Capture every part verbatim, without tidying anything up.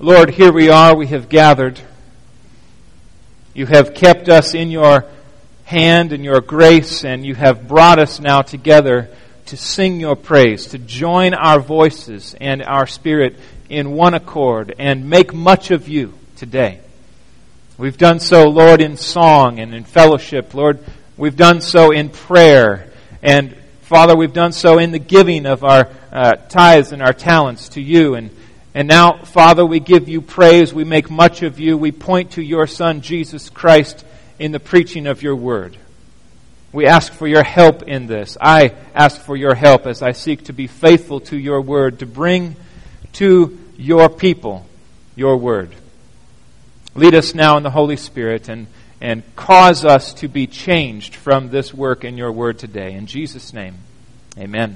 Lord, here we are, we have gathered. You have kept us in your hand and your grace, and you have brought us now together to sing your praise, to join our voices and our spirit in one accord and make much of you today. We've done so, Lord, in song and in fellowship. Lord, we've done so in prayer. And Father, we've done so in the giving of our uh, tithes and our talents to you. And, and now, Father, we give you praise. We make much of you. We point to your Son, Jesus Christ, in the preaching of your word. We ask for your help in this. I ask for your help as I seek to be faithful to your word, to bring to your people your word. Lead us now in the Holy Spirit and, and cause us to be changed from this work in your word today. In Jesus' name, amen.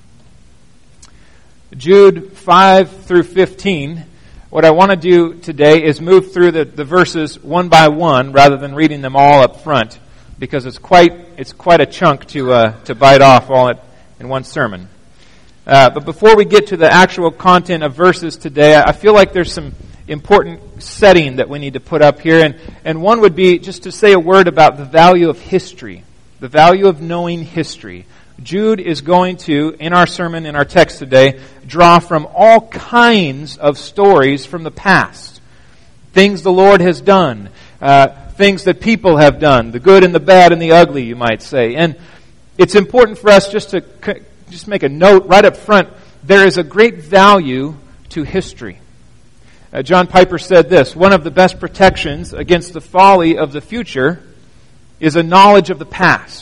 Jude five through fifteen. What I want to do today is move through the, the verses one by one rather than reading them all up front, because it's quite it's quite a chunk to uh, to bite off all at, in one sermon. Uh, but before we get to the actual content of verses today, I feel like there's some important setting that we need to put up here, and and one would be just to say a word about the value of history, the value of knowing history. Jude is going to, in our sermon, in our text today, draw from all kinds of stories from the past. Things the Lord has done, uh, things that people have done, the good and the bad and the ugly, you might say. And it's important for us just to c- just make a note right up front. There is a great value to history. Uh, John Piper said this: one of the best protections against the folly of the future is a knowledge of the past.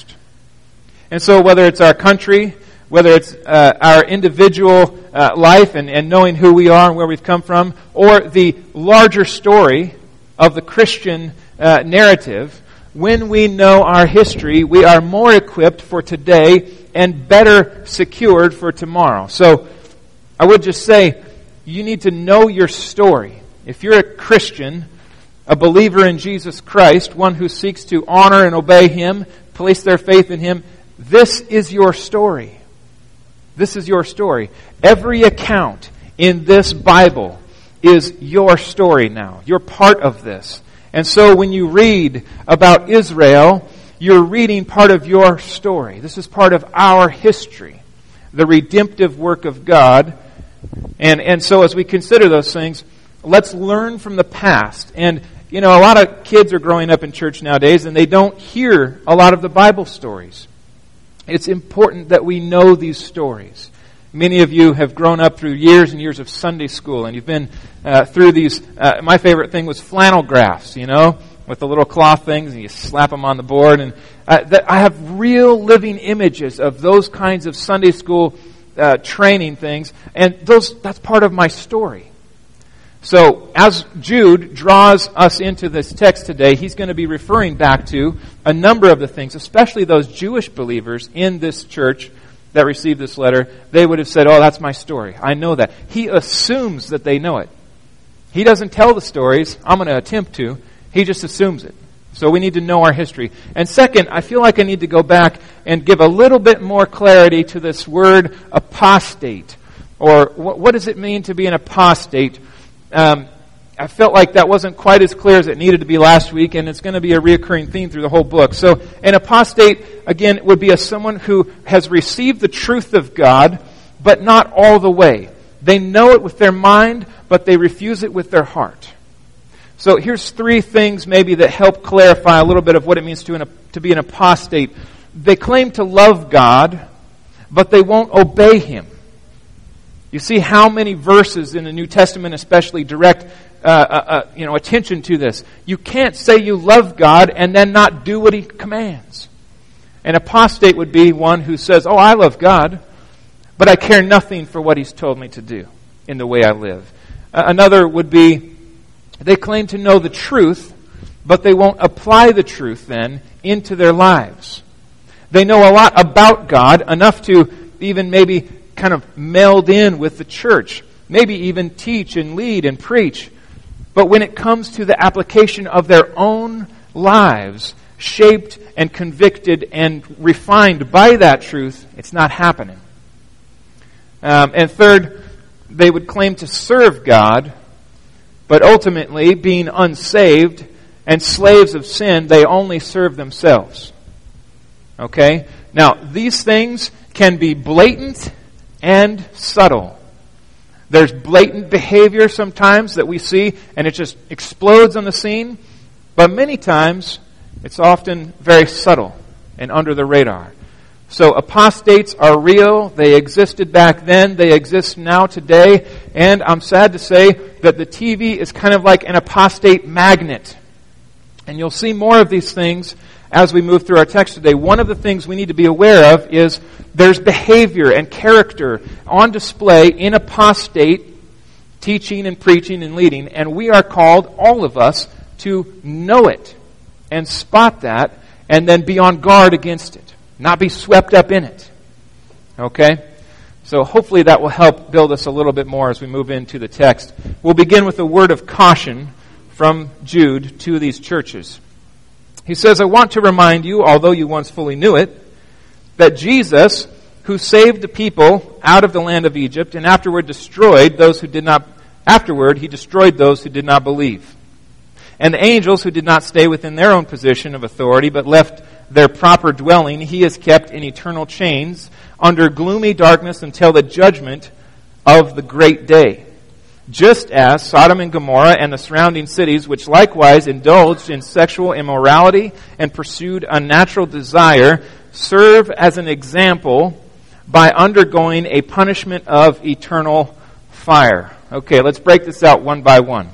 And so whether it's our country, whether it's uh, our individual uh, life and, and knowing who we are and where we've come from, or the larger story of the Christian uh, narrative, when we know our history, we are more equipped for today and better secured for tomorrow. So I would just say, you need to know your story. If you're a Christian, a believer in Jesus Christ, one who seeks to honor and obey Him, place their faith in Him, this is your story. This is your story. Every account in this Bible is your story now. You're part of this. And so when you read about Israel, you're reading part of your story. This is part of our history, the redemptive work of God. And, and so as we consider those things, let's learn from the past. And, you know, a lot of kids are growing up in church nowadays, and they don't hear a lot of the Bible stories. It's important that we know these stories. Many of you have grown up through years and years of Sunday school, and you've been uh, through these. Uh, my favorite thing was flannel graphs, you know, with the little cloth things, and you slap them on the board. And uh, that I have real living images of those kinds of Sunday school uh, training things, and those that's part of my story. So as Jude draws us into this text today, he's going to be referring back to a number of the things, especially those Jewish believers in this church that received this letter. They would have said, oh, that's my story. I know that. He assumes that they know it. He doesn't tell the stories. I'm going to attempt to. He just assumes it. So we need to know our history. And second, I feel like I need to go back and give a little bit more clarity to this word apostate. Or what, what does it mean to be an apostate? Um, I felt like that wasn't quite as clear as it needed to be last week, and it's going to be a reoccurring theme through the whole book. So an apostate, again, would be a someone who has received the truth of God, but not all the way. They know it with their mind, but they refuse it with their heart. So here's three things maybe that help clarify a little bit of what it means to, an, to be an apostate. They claim to love God, but they won't obey Him. You see how many verses in the New Testament especially direct uh, uh, uh, you know, attention to this. You can't say you love God and then not do what He commands. An apostate would be one who says, oh, I love God, but I care nothing for what He's told me to do in the way I live. Uh, another would be, they claim to know the truth, but they won't apply the truth then into their lives. They know a lot about God, enough to even maybe kind of meld in with the church, maybe even teach and lead and preach. But when it comes to the application of their own lives, shaped and convicted and refined by that truth, it's not happening. Um, and third, they would claim to serve God, But ultimately, being unsaved and slaves of sin, they only serve themselves. Okay? Now, these things can be blatant and subtle. There's blatant behavior sometimes that we see, and it just explodes on the scene. But many times, it's often very subtle and under the radar. So apostates are real. They existed back then. They exist now today. And I'm sad to say that the T V is kind of like an apostate magnet. And you'll see more of these things as we move through our text today. One of the things we need to be aware of is there's behavior and character on display in apostate teaching and preaching and leading. And we are called, all of us, to know it and spot that and then be on guard against it. Not be swept up in it. Okay? So hopefully that will help build us a little bit more as we move into the text. We'll begin with a word of caution from Jude to these churches. He says, I want to remind you, although you once fully knew it, that Jesus, who saved the people out of the land of Egypt and afterward destroyed those who did not, afterward he destroyed those who did not believe. And the angels who did not stay within their own position of authority but left their proper dwelling, he is kept in eternal chains under gloomy darkness until the judgment of the great day. Just as Sodom and Gomorrah and the surrounding cities, which likewise indulged in sexual immorality and pursued unnatural desire, serve as an example by undergoing a punishment of eternal fire. Okay, let's break this out one by one.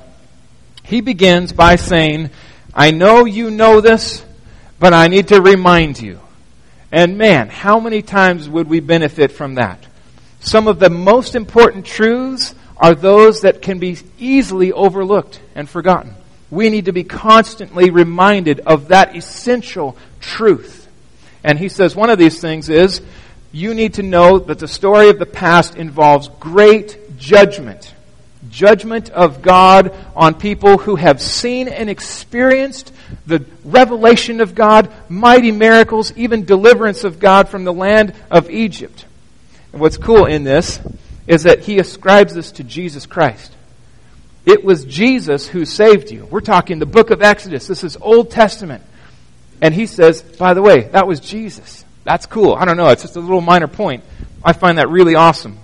He begins by saying, I know you know this, but I need to remind you. And man, how many times would we benefit from that? Some of the most important truths are those that can be easily overlooked and forgotten. We need to be constantly reminded of that essential truth. And he says one of these things is, you need to know that the story of the past involves great judgment. Judgment of God on people who have seen and experienced the revelation of God, mighty miracles, even deliverance of God from the land of Egypt. And what's cool in this is that he ascribes this to Jesus Christ. It was Jesus who saved you. We're talking the book of Exodus. This is Old Testament. And he says, by the way, that was Jesus. That's cool. I don't know. It's just a little minor point. I find that really awesome.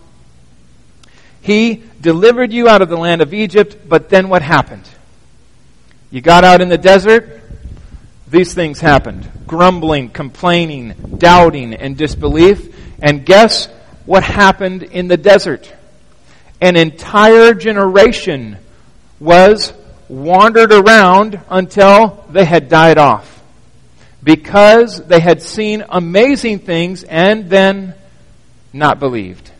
He delivered you out of the land of Egypt, but then what happened? You got out in the desert, these things happened. Grumbling, complaining, doubting, and disbelief. And guess what happened in the desert? An entire generation was wandered around until they had died off. Because they had seen amazing things and then not believed.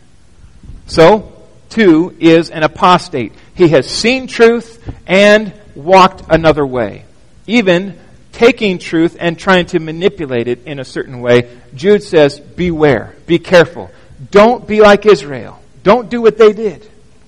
So, two is an apostate. He has seen truth and walked another way. Even taking truth and trying to manipulate it in a certain way. Jude says, beware, be careful. Don't be like Israel. Don't do what they did.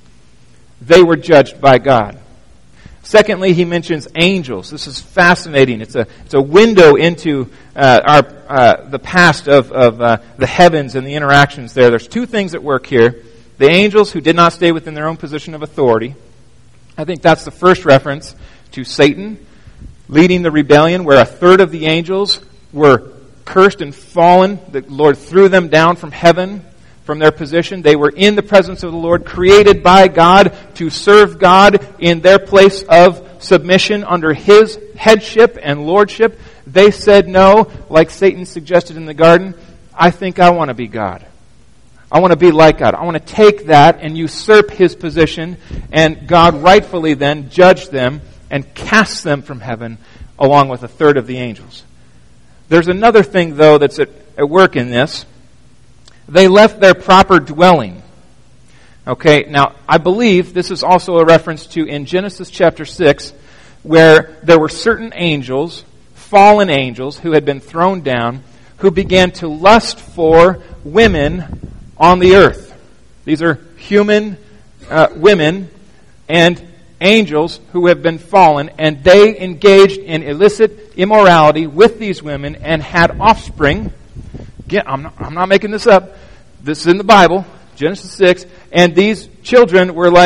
They were judged by God. Secondly, he mentions angels. This is fascinating. It's a it's a window into uh, our uh, the past of of uh, the heavens and the interactions there. There's two things at work here. The angels who did not stay within their own position of authority. I think that's the first reference to Satan leading the rebellion, where a third of the angels were cursed and fallen. The Lord threw them down from heaven, from their position. They were in the presence of the Lord, created by God to serve God in their place of submission under His headship and lordship. They said no, like Satan suggested in the garden. I think I want to be God. I want to be like God. I want to take that and usurp His position, and God rightfully then judged them and cast them from heaven along with a third of the angels. There's another thing, though, that's at, at work in this. They left their proper dwelling. Okay, now I believe this is also a reference to in Genesis chapter six, where there were certain angels, fallen angels, who had been thrown down, who began to lust for women on the earth. These are human uh, women and angels who have been fallen, and they engaged in illicit immorality with these women and had offspring. Again, I'm not, I'm not making this up. This is in the Bible, Genesis six. And these children were like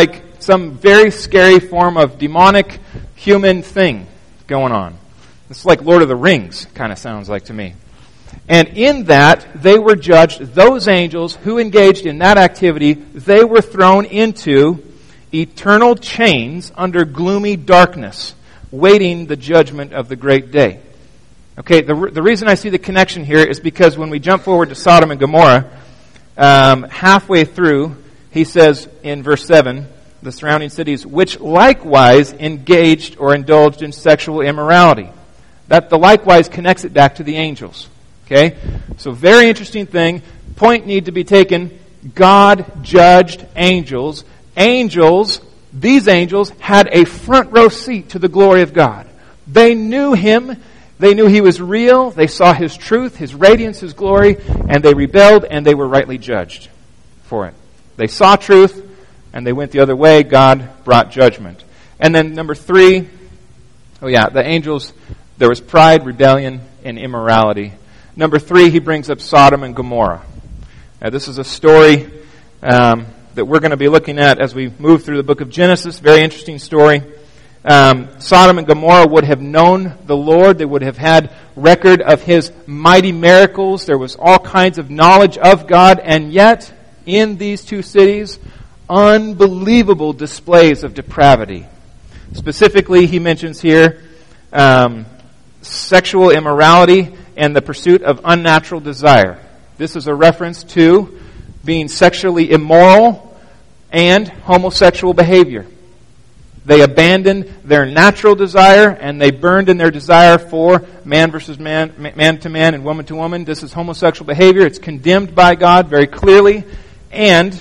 some very scary form of demonic human thing going on. It's like Lord of the Rings, kind of sounds like to me. And in that, they were judged, those angels who engaged in that activity, they were thrown into eternal chains under gloomy darkness, waiting the judgment of the great day. Okay, the, the reason I see the connection here is because when we jump forward to Sodom and Gomorrah, um, halfway through, he says in verse seven, the surrounding cities, which likewise engaged or indulged in sexual immorality. That the likewise connects it back to the angels. Okay? So very interesting thing. Point need to be taken. God judged angels. Angels, these angels, had a front row seat to the glory of God. They knew Him. They knew He was real. They saw His truth, His radiance, His glory, and they rebelled, and they were rightly judged for it. They saw truth, and they went the other way. God brought judgment. And then number three, oh yeah, the angels, there was pride, rebellion, and immorality. Number three, he brings up Sodom and Gomorrah. Now, this is a story um, that we're going to be looking at as we move through the book of Genesis. Very interesting story. Um, Sodom and Gomorrah would have known the Lord. They would have had record of His mighty miracles. There was all kinds of knowledge of God. And yet, in these two cities, unbelievable displays of depravity. Specifically, he mentions here um, sexual immorality and the pursuit of unnatural desire. This is a reference to being sexually immoral and homosexual behavior. They abandoned their natural desire and they burned in their desire for man versus man, man to man and woman to woman. This is homosexual behavior. It's condemned by God very clearly. And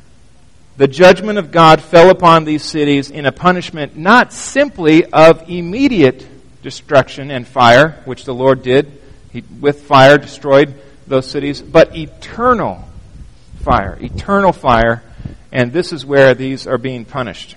the judgment of God fell upon these cities in a punishment not simply of immediate destruction and fire, which the Lord did. He, with fire, destroyed those cities, but eternal fire, eternal fire, and this is where these are being punished.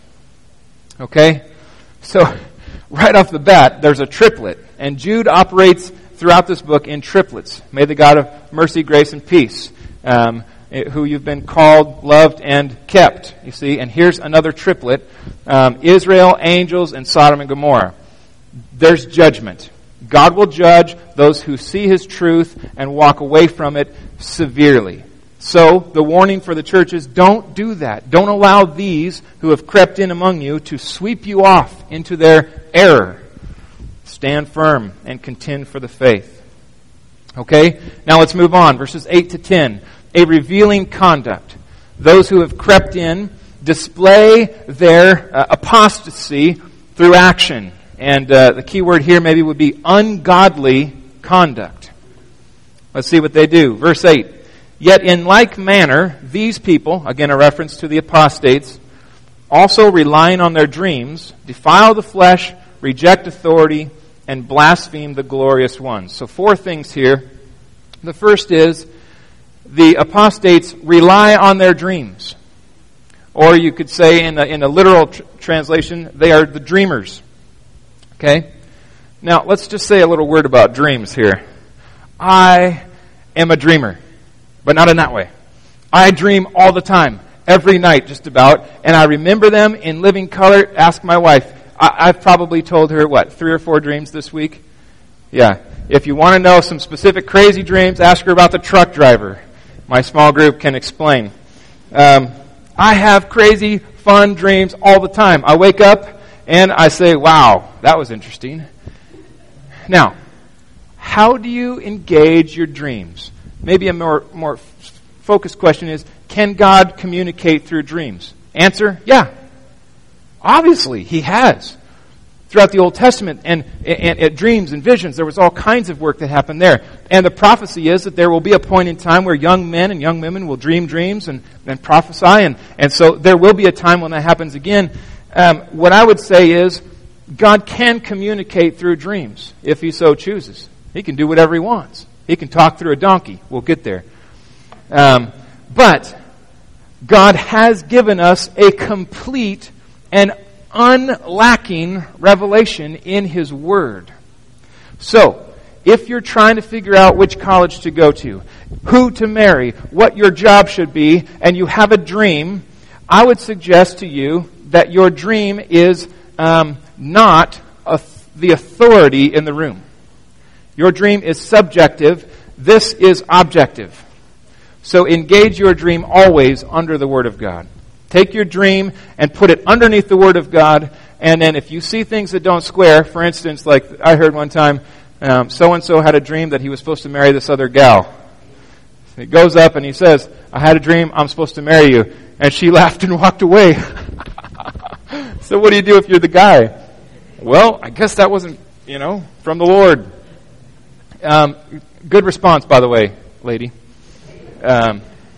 Okay? So, right off the bat, there's a triplet, and Jude operates throughout this book in triplets. May the God of mercy, grace, and peace, um, who you've been called, loved, and kept, you see, and here's another triplet, um, Israel, angels, and Sodom and Gomorrah. There's judgment. God will judge those who see His truth and walk away from it severely. So, the warning for the church is don't do that. Don't allow these who have crept in among you to sweep you off into their error. Stand firm and contend for the faith. Okay? Now let's move on. Verses eight to ten. A revealing conduct. Those who have crept in display their uh, apostasy through action. And uh, the key word here maybe would be ungodly conduct. Let's see what they do. Verse eight. Yet in like manner, these people, again a reference to the apostates, also relying on their dreams, defile the flesh, reject authority, and blaspheme the glorious ones. So four things here. The first is the apostates rely on their dreams. Or you could say in a, in a literal tr- translation, they are the dreamers. Okay? Now, let's just say a little word about dreams here. I am a dreamer, but not in that way. I dream all the time, every night just about, and I remember them in living color. Ask my wife. I, I've probably told her, what, three or four dreams this week? Yeah. If you want to know some specific crazy dreams, ask her about the truck driver. My small group can explain. Um, I have crazy, fun dreams all the time. I wake up and I say, wow, that was interesting. Now, how do you engage your dreams? Maybe a more, more focused question is, can God communicate through dreams? Answer, yeah. Obviously, He has. Throughout the Old Testament and, and, and dreams and visions, there was all kinds of work that happened there. And the prophecy is that there will be a point in time where young men and young women will dream dreams and, and prophesy. And, and so there will be a time when that happens again. Um, what I would say is, God can communicate through dreams if He so chooses. He can do whatever He wants. He can talk through a donkey. We'll get there. Um, but God has given us a complete and unlacking revelation in His Word. So, if you're trying to figure out which college to go to, who to marry, what your job should be, and you have a dream, I would suggest to you that your dream is um, not a, the authority in the room. Your dream is subjective. This is objective. So engage your dream always under the Word of God. Take your dream and put it underneath the Word of God, and then if you see things that don't square, for instance, like I heard one time, um, so-and-so had a dream that he was supposed to marry this other gal. He goes up and he says, I had a dream, I'm supposed to marry you. And she laughed and walked away. So what do you do if you're the guy? Well, I guess that wasn't, you know, from the Lord. Um, good response, by the way, lady. Um,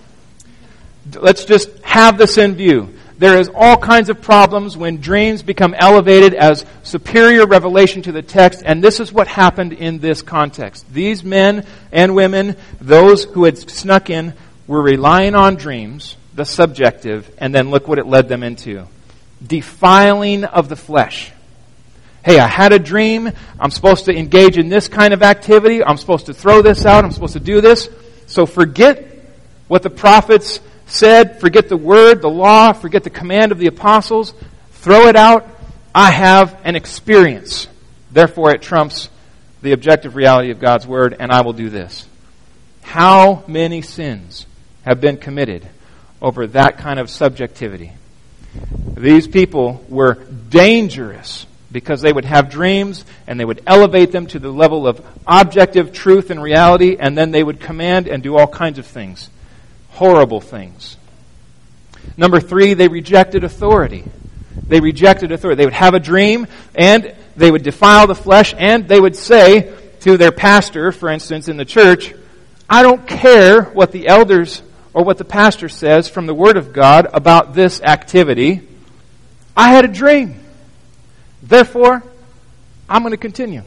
let's just have this in view. There is all kinds of problems when dreams become elevated as superior revelation to the text, and this is what happened in this context. These men and women, those who had snuck in, were relying on dreams, the subjective, and then look what it led them into. Defiling of the flesh. Hey, I had a dream. I'm supposed to engage in this kind of activity. I'm supposed to throw this out. I'm supposed to do this. So forget what the prophets said. Forget the word, the law. Forget the command of the apostles. Throw it out. I have an experience. Therefore, it trumps the objective reality of God's word, and I will do this. How many sins have been committed over that kind of subjectivity? These people were dangerous because they would have dreams and they would elevate them to the level of objective truth and reality, and then they would command and do all kinds of things. Horrible things. Number three, they rejected authority. They rejected authority. They would have a dream and they would defile the flesh, and they would say to their pastor, for instance, in the church, I don't care what the elders or what the pastor says from the Word of God about this activity. I had a dream. Therefore, I'm going to continue.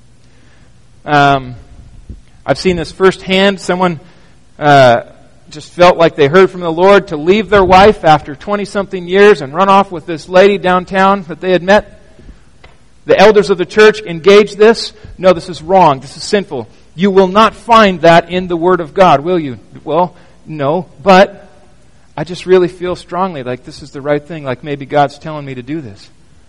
Um, I've seen this firsthand. Someone uh, just felt like they heard from the Lord to leave their wife after twenty-something years and run off with this lady downtown that they had met. The elders of the church engaged this. No, this is wrong. This is sinful. You will not find that in the Word of God, will you? Well, no, but I just really feel strongly like this is the right thing, like maybe God's telling me to do this.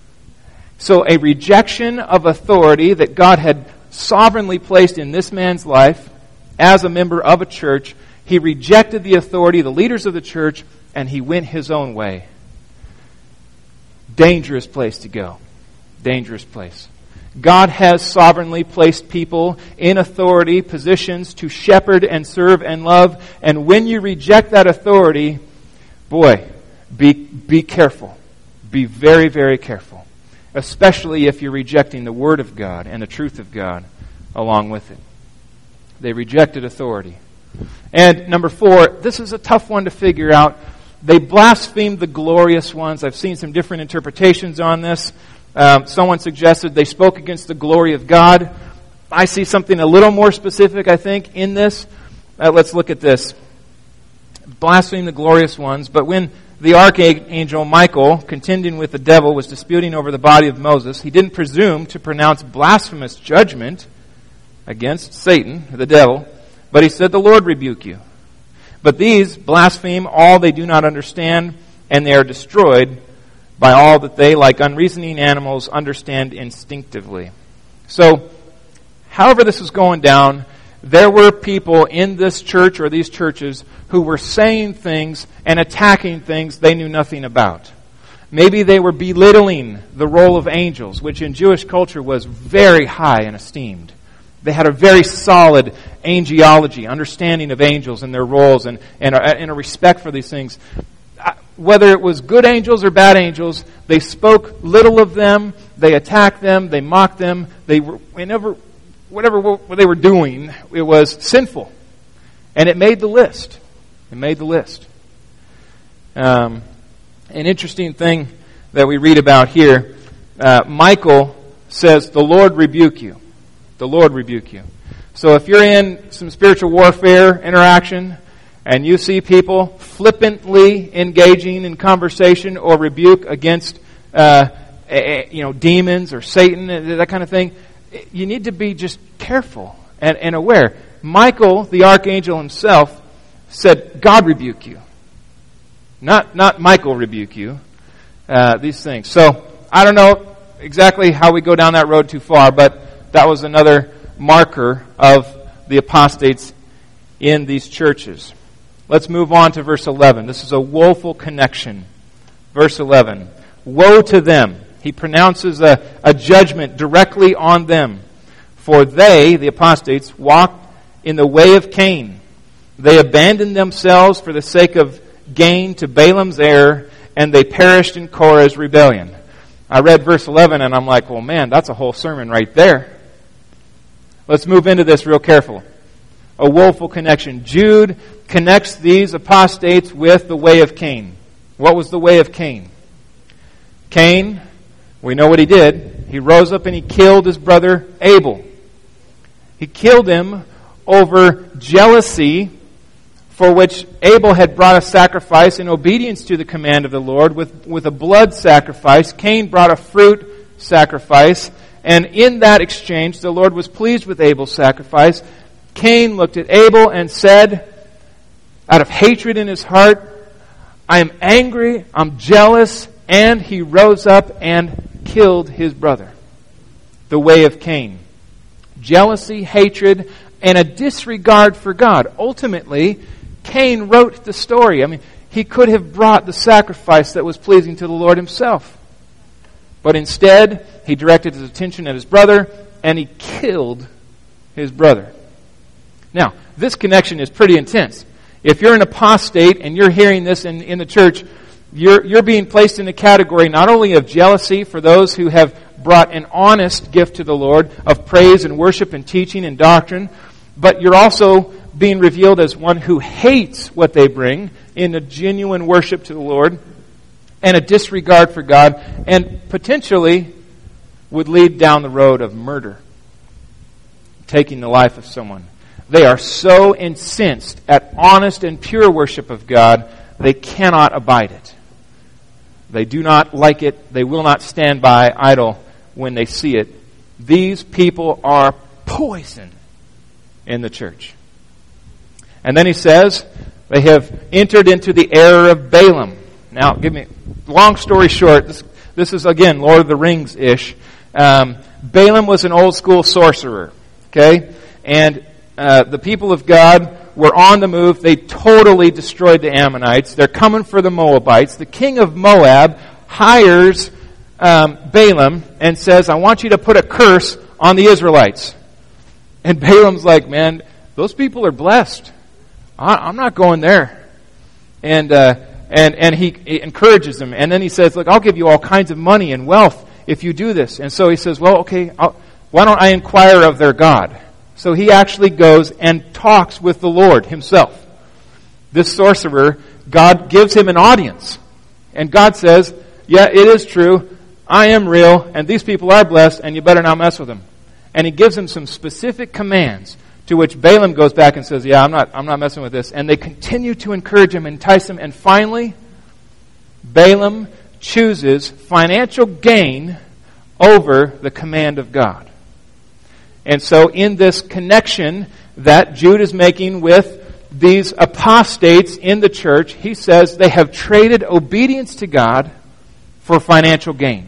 So a rejection of authority that God had sovereignly placed in this man's life as a member of a church, he rejected the authority, the leaders of the church, and he went his own way. Dangerous place to go. Dangerous place. God has sovereignly placed people in authority positions to shepherd and serve and love. And when you reject that authority, boy, be, be careful. Be very, very careful. Especially if you're rejecting the Word of God and the truth of God along with it. They rejected authority. And number four, this is a tough one to figure out. They blasphemed the glorious ones. I've seen some different interpretations on this. Um, someone suggested they spoke against the glory of God. I see something a little more specific, I think, in this. Uh, let's look at this. Blaspheme the glorious ones. But when the archangel Michael, contending with the devil, was disputing over the body of Moses, he didn't presume to pronounce blasphemous judgment against Satan, the devil, but he said, the Lord rebuke you. But these blaspheme all they do not understand, and they are destroyed by all that they, like unreasoning animals, understand instinctively. So, however this is going down, there were people in this church or these churches who were saying things and attacking things they knew nothing about. Maybe they were belittling the role of angels, which in Jewish culture was very high and esteemed. They had a very solid angelology, understanding of angels and their roles, and, and, a, and a respect for these things. Whether it was good angels or bad angels, they spoke little of them, they attacked them, they mocked them, they were, whenever, whatever what they were doing, it was sinful. And it made the list. It made the list. Um, an interesting thing that we read about here, uh, Michael says, the Lord rebuke you. The Lord rebuke you. So if you're in some spiritual warfare interaction, and you see people flippantly engaging in conversation or rebuke against, uh, a, a, you know, demons or Satan, that kind of thing, you need to be just careful and, and aware. Michael, the archangel himself, said, God rebuke you. Not, not Michael rebuke you. uh, these things. So, I don't know exactly how we go down that road too far, but that was another marker of the apostates in these churches. Let's move on to verse eleven. This is a woeful connection. Verse eleven. Woe to them. He pronounces a, a judgment directly on them. For they, the apostates, walked in the way of Cain. They abandoned themselves for the sake of gain to Balaam's error, and they perished in Korah's rebellion. I read verse eleven and I'm like, well, man, that's a whole sermon right there. Let's move into this real careful. A woeful connection. Jude connects these apostates with the way of Cain. What was the way of Cain? Cain, we know what he did. He rose up and he killed his brother Abel. He killed him over jealousy, for which Abel had brought a sacrifice in obedience to the command of the Lord with, with a blood sacrifice. Cain brought a fruit sacrifice. And in that exchange, the Lord was pleased with Abel's sacrifice. Cain looked at Abel and said, out of hatred in his heart, I am angry, I'm jealous, and he rose up and killed his brother. The way of Cain. Jealousy, hatred, and a disregard for God. Ultimately, Cain wrote the story. I mean, he could have brought the sacrifice that was pleasing to the Lord himself. But instead, he directed his attention at his brother, and he killed his brother. Now, this connection is pretty intense. If you're an apostate and you're hearing this in, in the church, you're, you're being placed in the category not only of jealousy for those who have brought an honest gift to the Lord of praise and worship and teaching and doctrine, but you're also being revealed as one who hates what they bring in a genuine worship to the Lord and a disregard for God, and potentially would lead down the road of murder, taking the life of someone. They are so incensed at honest and pure worship of God, they cannot abide it. They do not like it. They will not stand by idle when they see it. These people are poison in the church. And then he says, they have entered into the error of Balaam. Now, give me, long story short, this, this is, again, Lord of the Rings-ish. Um, Balaam was an old school sorcerer, okay? And uh, the people of God were on the move. They totally destroyed the Ammonites. They're coming for the Moabites. The king of Moab hires um, Balaam and says, I want you to put a curse on the Israelites. And Balaam's like, man, those people are blessed. I, I'm not going there. And uh, and and he, he encourages them. And then he says, look, I'll give you all kinds of money and wealth if you do this. And so he says, well, okay, I'll, why don't I inquire of their God? So he actually goes and talks with the Lord himself. This sorcerer, God gives him an audience. And God says, yeah, it is true. I am real, and these people are blessed, and you better not mess with them. And he gives him some specific commands, to which Balaam goes back and says, yeah, I'm not, I'm not messing with this. And they continue to encourage him, entice him, and finally, Balaam chooses financial gain over the command of God. And so in this connection that Jude is making with these apostates in the church, he says they have traded obedience to God for financial gain.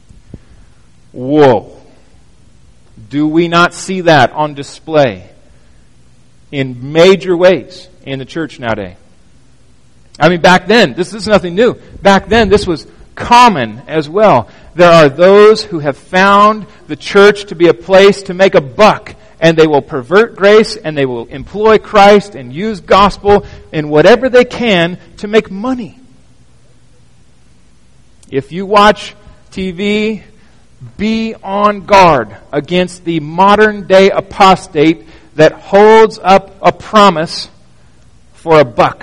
Whoa. Do we not see that on display in major ways in the church nowadays? I mean, back then, this, this is nothing new. Back then, this was common as well. There are those who have found the church to be a place to make a buck, and they will pervert grace, and they will employ Christ and use gospel in whatever they can to make money. If you watch T V, be on guard against the modern day apostate that holds up a promise for a buck.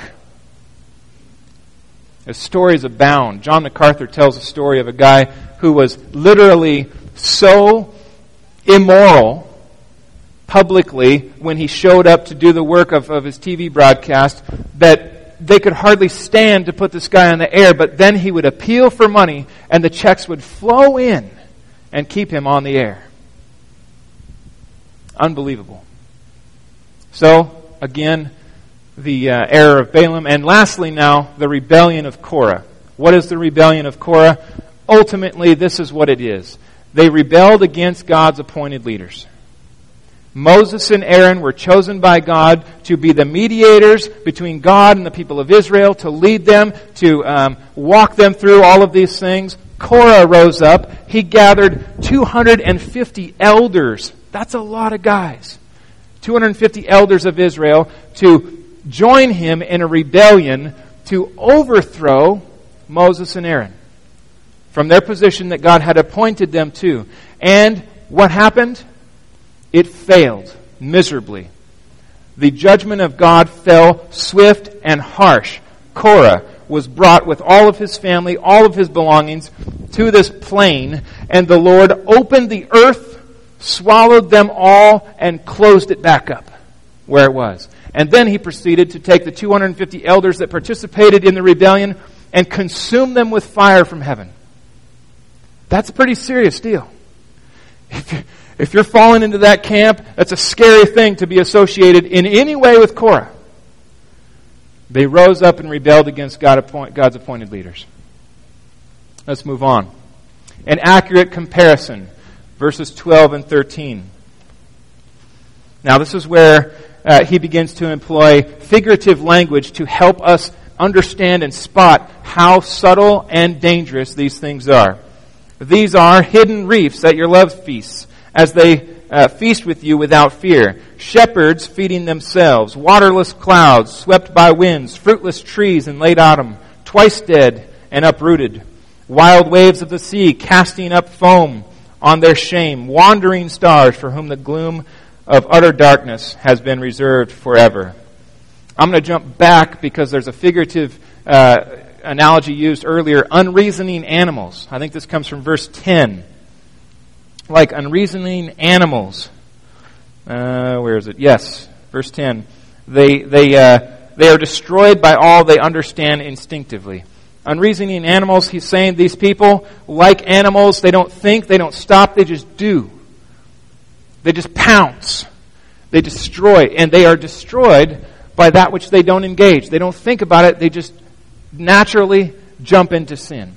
The stories abound. John MacArthur tells a story of a guy who was literally so immoral publicly when he showed up to do the work of, of his T V broadcast that they could hardly stand to put this guy on the air, but then he would appeal for money and the checks would flow in and keep him on the air. Unbelievable. So, again, the uh, error of Balaam. And lastly now, the rebellion of Korah. What is the rebellion of Korah? Ultimately, this is what it is. They rebelled against God's appointed leaders. Moses and Aaron were chosen by God to be the mediators between God and the people of Israel, to lead them, to um, walk them through all of these things. Korah rose up. He gathered two hundred fifty elders. That's a lot of guys. two hundred fifty elders of Israel to join him in a rebellion to overthrow Moses and Aaron from their position that God had appointed them to. And what happened? It failed miserably. The judgment of God fell swift and harsh. Korah was brought with all of his family, all of his belongings, to this plain, and the Lord opened the earth, swallowed them all, and closed it back up where it was. And then he proceeded to take the two hundred fifty elders that participated in the rebellion and consume them with fire from heaven. That's a pretty serious deal. If you're, if you're falling into that camp, that's a scary thing to be associated in any way with Korah. They rose up and rebelled against God appoint, God's appointed leaders. Let's move on. An accurate comparison, verses twelve and thirteen. Now this is where uh, he begins to employ figurative language to help us understand and spot how subtle and dangerous these things are. These are hidden reefs at your love feasts, as they uh, feast with you without fear. Shepherds feeding themselves, waterless clouds swept by winds, fruitless trees in late autumn, twice dead and uprooted. Wild waves of the sea casting up foam on their shame, wandering stars for whom the gloom of utter darkness has been reserved forever. I'm going to jump back because there's a figurative uh, analogy used earlier, unreasoning animals. I think this comes from verse ten. Like unreasoning animals. Uh, where is it? Yes, verse ten. They they uh, they are destroyed by all they understand instinctively. Unreasoning animals, he's saying these people, like animals, they don't think, they don't stop, they just do. They just pounce. They destroy, and they are destroyed by that which they don't engage. They don't think about it, they just naturally jump into sin.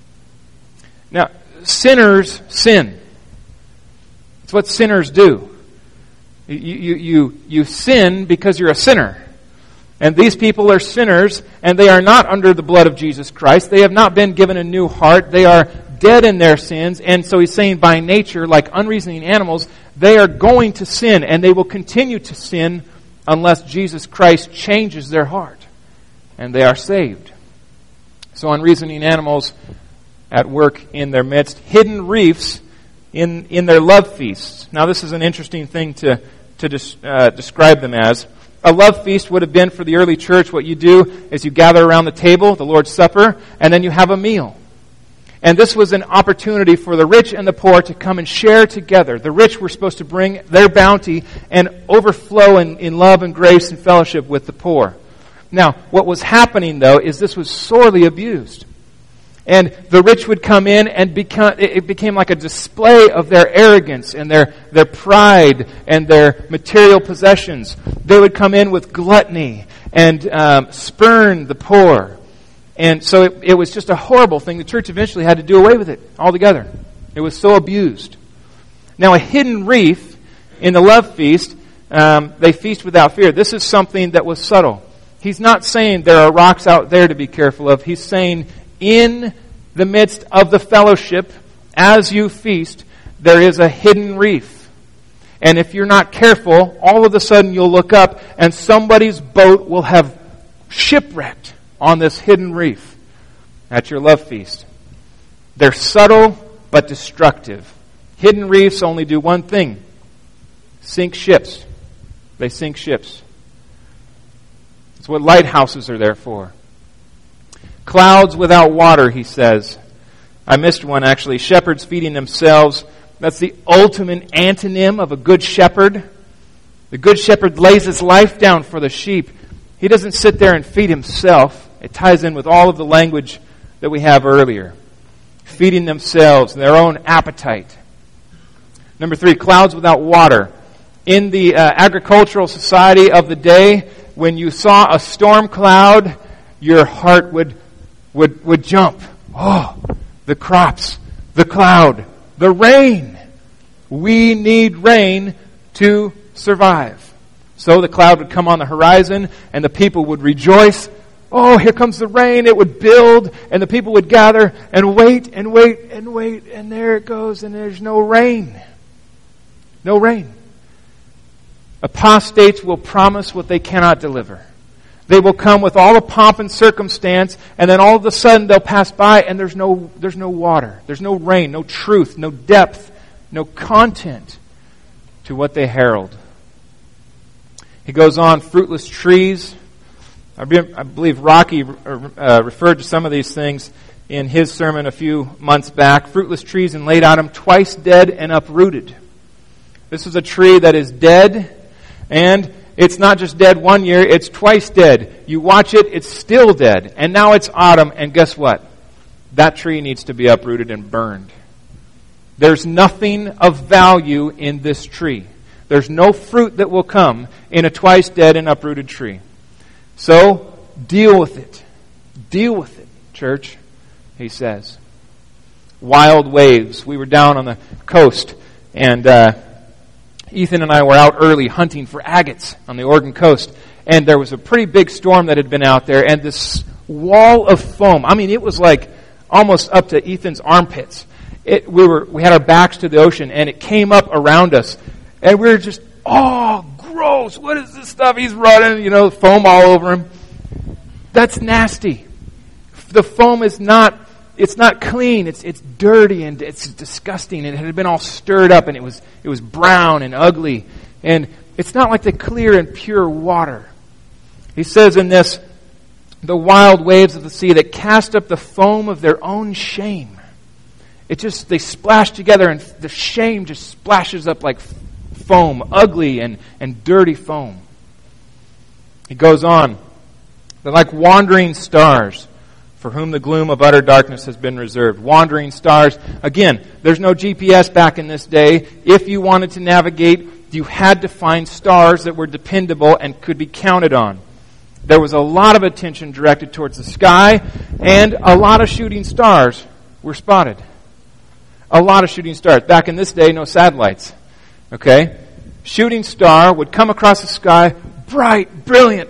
Now, sinners sin. It's what sinners do. You, you, you, you sin because you're a sinner. And these people are sinners, and they are not under the blood of Jesus Christ. They have not been given a new heart. They are dead in their sins. And so he's saying by nature, like unreasoning animals, they are going to sin, and they will continue to sin unless Jesus Christ changes their heart. And they are saved. So unreasoning animals at work in their midst. Hidden reefs in, in their love feasts. Now this is an interesting thing to, to des, uh, describe them as. A love feast would have been for the early church, what you do is you gather around the table, the Lord's Supper, and then you have a meal. And this was an opportunity for the rich and the poor to come and share together. The rich were supposed to bring their bounty and overflow in, in love and grace and fellowship with the poor. Now, what was happening, though, is this was sorely abused. And the rich would come in and become, it became like a display of their arrogance and their, their pride and their material possessions. They would come in with gluttony and um, spurn the poor. And so it, it was just a horrible thing. The church eventually had to do away with it altogether. It was so abused. Now, a hidden reef in the love feast, um, they feast without fear. This is something that was subtle. He's not saying there are rocks out there to be careful of. He's saying in the midst of the fellowship, as you feast, there is a hidden reef. And if you're not careful, all of a sudden you'll look up and somebody's boat will have shipwrecked on this hidden reef at your love feast. They're subtle but destructive. Hidden reefs only do one thing: sink ships. They sink ships. It's what lighthouses are there for. Clouds without water, he says. I missed one actually. Shepherds feeding themselves. That's the ultimate antonym of a good shepherd. The good shepherd lays his life down for the sheep. He doesn't sit there and feed himself. It ties in with all of the language that we have earlier. Feeding themselves, their own appetite. Number three, clouds without water. In the uh, agricultural society of the day, when you saw a storm cloud, your heart would would, would jump. Oh, the crops, the cloud, the rain. We need rain to survive. So the cloud would come on the horizon, and the people would rejoice. Oh, here comes the rain. It would build, and the people would gather and wait and wait and wait, and there it goes, and there's no rain. No rain. Apostates will promise what they cannot deliver. They will come with all the pomp and circumstance, and then all of a sudden they'll pass by, and there's no, there's no water. There's no rain, no truth, no depth, no content to what they herald. He goes on, fruitless trees. I believe Rocky uh, referred to some of these things in his sermon a few months back. Fruitless trees in late autumn, twice dead and uprooted. This is a tree that is dead, and it's not just dead one year, it's twice dead. You watch it, it's still dead. And now it's autumn, and guess what? That tree needs to be uprooted and burned. There's nothing of value in this tree. There's no fruit that will come in a twice dead and uprooted tree. So, deal with it. Deal with it, church, he says. Wild waves. We were down on the coast, and uh, Ethan and I were out early hunting for agates on the Oregon coast, and there was a pretty big storm that had been out there, and this wall of foam, I mean, it was like almost up to Ethan's armpits. It, we were we had our backs to the ocean, and it came up around us. And we were just, oh, gross. What is this stuff? He's running, you know, foam all over him. That's nasty. The foam is not, it's not clean. It's it's dirty and it's disgusting. And it had been all stirred up and it was it was brown and ugly. And it's not like the clear and pure water. He says in this, the wild waves of the sea that cast up the foam of their own shame. It just, they splash together and the shame just splashes up like foam, ugly and, and dirty foam. He goes on. They're like wandering stars for whom the gloom of utter darkness has been reserved. Wandering stars. Again, there's no G P S back in this day. If you wanted to navigate, you had to find stars that were dependable and could be counted on. There was a lot of attention directed towards the sky, and a lot of shooting stars were spotted. A lot of shooting stars. Back in this day, no satellites. Okay? Shooting star would come across the sky, bright, brilliant,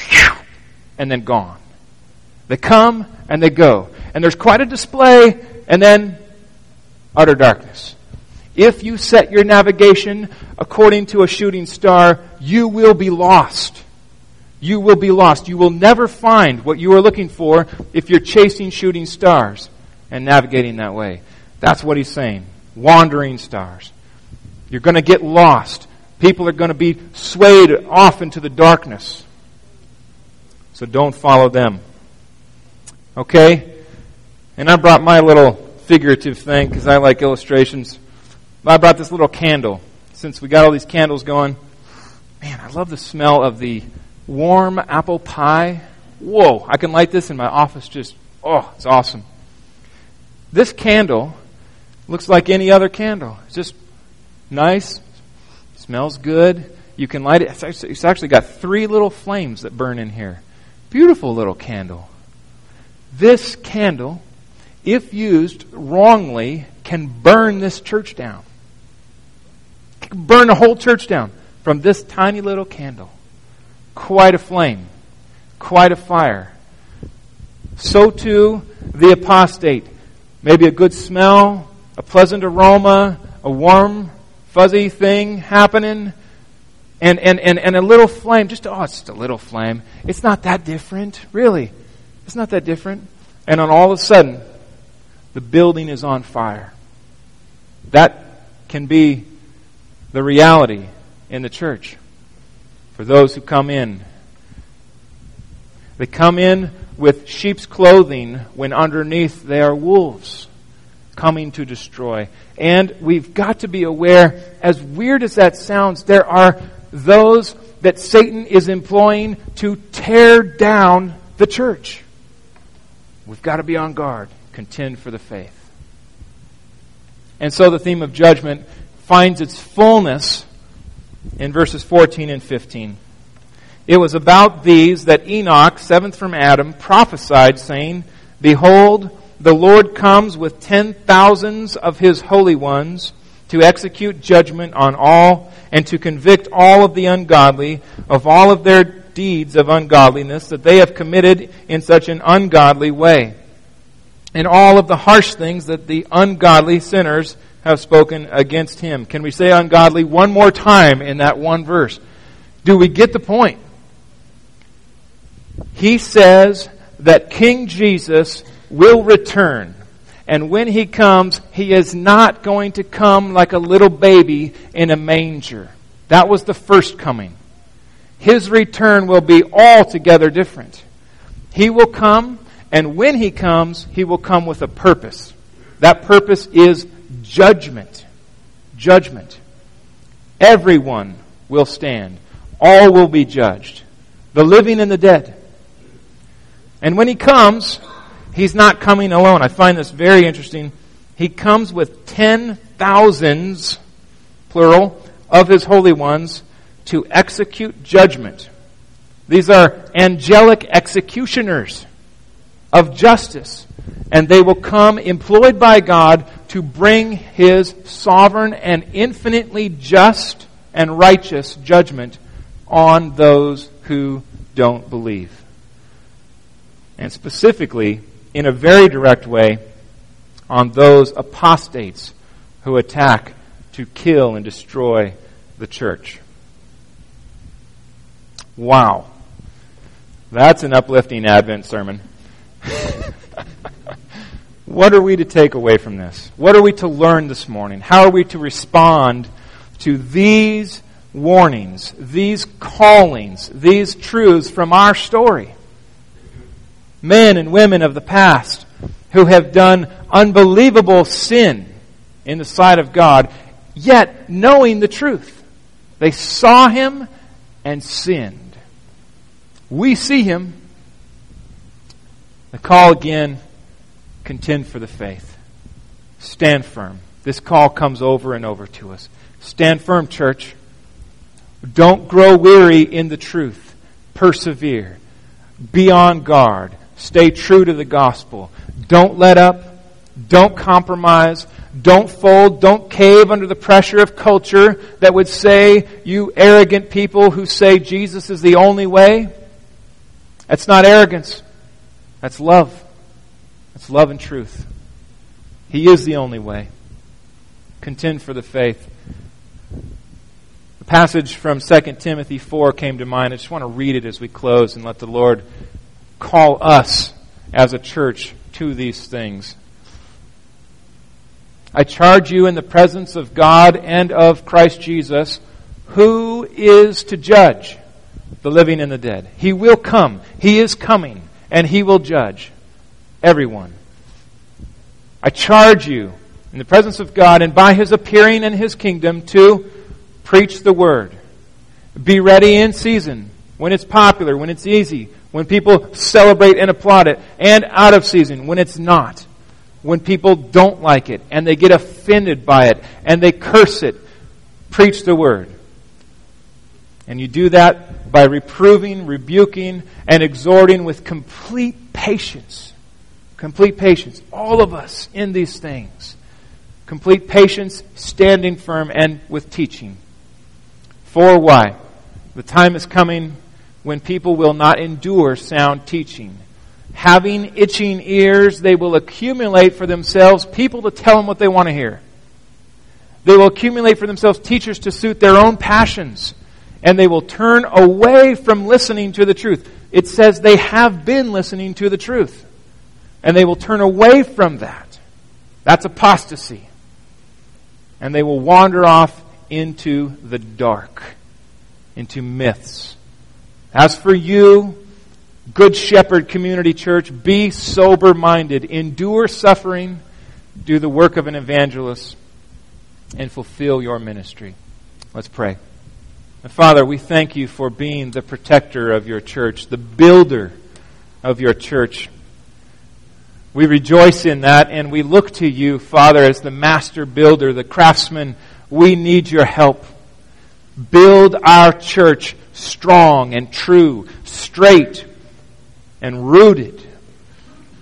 and then gone. They come and they go. And there's quite a display, and then utter darkness. If you set your navigation according to a shooting star, you will be lost. You will be lost. You will never find what you are looking for if you're chasing shooting stars and navigating that way. That's what he's saying. Wandering stars. You're going to get lost. People are going to be swayed off into the darkness. So don't follow them. Okay? And I brought my little figurative thing because I like illustrations. I brought this little candle. Since we got all these candles going. Man, I love the smell of the warm apple pie. Whoa, I can light this in my office just, oh, it's awesome. This candle looks like any other candle. It's just nice, smells good. You can light it. It's actually, it's actually got three little flames that burn in here. Beautiful little candle. This candle, if used wrongly, can burn this church down. It can burn the whole church down from this tiny little candle. Quite a flame. Quite a fire. So too, the apostate. Maybe a good smell, a pleasant aroma, a warm, fuzzy thing happening, and, and, and, and a little flame. Just, oh, it's just a little flame. It's not that different, really. It's not that different. And on all of a sudden, the building is on fire. That can be the reality in the church for those who come in. They come in with sheep's clothing when underneath they are wolves coming to destroy. And we've got to be aware, as weird as that sounds, there are those that Satan is employing to tear down the church. We've got to be on guard, contend for the faith. And so the theme of judgment finds its fullness in verses fourteen and fifteen. It was about these that Enoch, seventh from Adam, prophesied, saying, Behold, the Lord comes with ten thousands of his holy ones to execute judgment on all and to convict all of the ungodly of all of their deeds of ungodliness that they have committed in such an ungodly way, and all of the harsh things that the ungodly sinners have spoken against him. Can we say ungodly one more time in that one verse? Do we get the point? He says that King Jesus will return. And when he comes, he is not going to come like a little baby in a manger. That was the first coming. His return will be altogether different. He will come, and when he comes, he will come with a purpose. That purpose is judgment. Judgment. Everyone will stand. All will be judged. The living and the dead. And when he comes, he's not coming alone. I find this very interesting. He comes with ten thousands, plural, of his holy ones to execute judgment. These are angelic executioners of justice. And they will come employed by God to bring his sovereign and infinitely just and righteous judgment on those who don't believe. And specifically, in a very direct way, on those apostates who attack to kill and destroy the church. Wow. That's an uplifting Advent sermon. What are we to take away from this? What are we to learn this morning? How are we to respond to these warnings, these callings, these truths from our story? Men and women of the past who have done unbelievable sin in the sight of God, yet knowing the truth. They saw him and sinned. We see him. The call again, contend for the faith. Stand firm. This call comes over and over to us. Stand firm, church. Don't grow weary in the truth. Persevere. Be on guard. Stay true to the gospel. Don't let up. Don't compromise. Don't fold. Don't cave under the pressure of culture that would say, you arrogant people who say Jesus is the only way. That's not arrogance. That's love. That's love and truth. He is the only way. Contend for the faith. The passage from Second Timothy four came to mind. I just want to read it as we close and let the Lord call us as a church to these things. I charge you in the presence of God and of Christ Jesus, who is to judge the living and the dead. He will come. He is coming, and he will judge everyone. I charge you in the presence of God and by his appearing in his kingdom to preach the word. Be ready in season, when it's popular, when it's easy, when people celebrate and applaud it, and out of season, when it's not. When people don't like it, and they get offended by it, and they curse it. Preach the word. And you do that by reproving, rebuking, and exhorting with complete patience. Complete patience. All of us in these things. Complete patience, standing firm, and with teaching. For why? The time is coming when people will not endure sound teaching. Having itching ears, they will accumulate for themselves people to tell them what they want to hear. They will accumulate for themselves teachers to suit their own passions. And they will turn away from listening to the truth. It says they have been listening to the truth. And they will turn away from that. That's apostasy. And they will wander off into the dark, into myths. As for you, Good Shepherd Community Church, be sober-minded, endure suffering, do the work of an evangelist, and fulfill your ministry. Let's pray. And Father, we thank you for being the protector of your church, the builder of your church. We rejoice in that, and we look to you, Father, as the master builder, the craftsman. We need your help. Build our church strong and true, straight and rooted.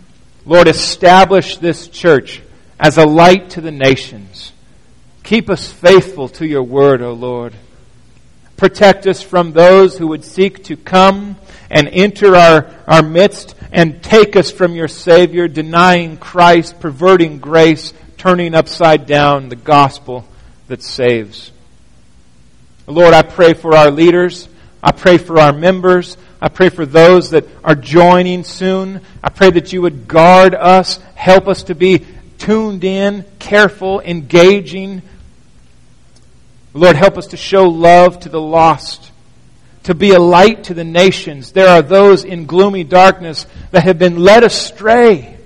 Lord, establish this church as a light to the nations. Keep us faithful to your word, O Lord. Protect us from those who would seek to come and enter our, our midst and take us from your Savior, denying Christ, perverting grace, turning upside down the gospel that saves. Lord, I pray for our leaders. I pray for our members. I pray for those that are joining soon. I pray that you would guard us, help us to be tuned in, careful, engaging. Lord, help us to show love to the lost, to be a light to the nations. There are those in gloomy darkness that have been led astray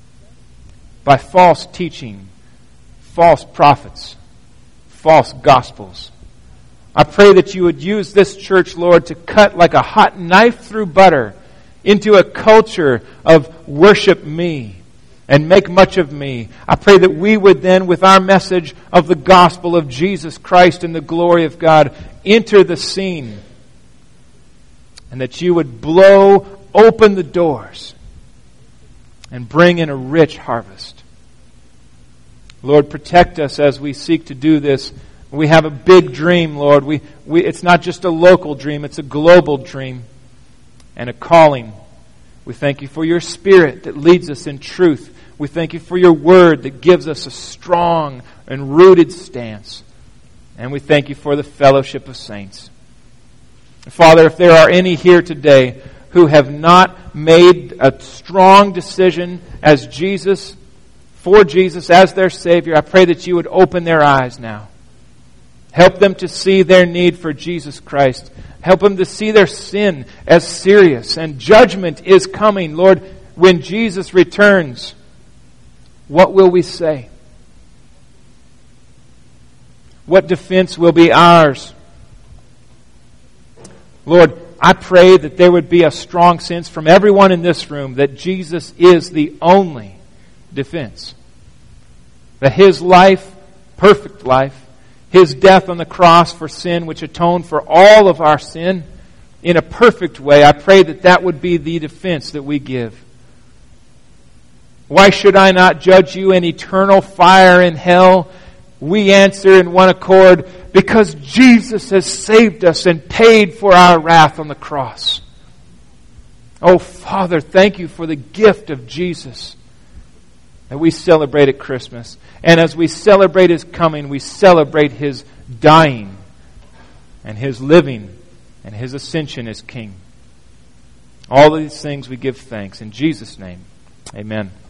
by false teaching, false prophets, false gospels. I pray that you would use this church, Lord, to cut like a hot knife through butter into a culture of worship me and make much of me. I pray that we would then, with our message of the gospel of Jesus Christ and the glory of God, enter the scene. And that you would blow open the doors and bring in a rich harvest. Lord, protect us as we seek to do this. We have a big dream, Lord. We, we, it's not just a local dream, it's a global dream and a calling. We thank you for your Spirit that leads us in truth. We thank you for your word that gives us a strong and rooted stance. And we thank you for the fellowship of saints. Father, if there are any here today who have not made a strong decision as Jesus, for Jesus, as their Savior, I pray that you would open their eyes now. Help them to see their need for Jesus Christ. Help them to see their sin as serious. And judgment is coming. Lord, when Jesus returns, what will we say? What defense will be ours? Lord, I pray that there would be a strong sense from everyone in this room that Jesus is the only defense. That His life, perfect life, His death on the cross for sin, which atoned for all of our sin in a perfect way, I pray that that would be the defense that we give. Why should I not judge you in eternal fire in hell? We answer in one accord, because Jesus has saved us and paid for our wrath on the cross. Oh, Father, thank you for the gift of Jesus that we celebrate at Christmas. And as we celebrate His coming, we celebrate His dying and His living and His ascension as King. All of these things we give thanks. In Jesus' name, amen.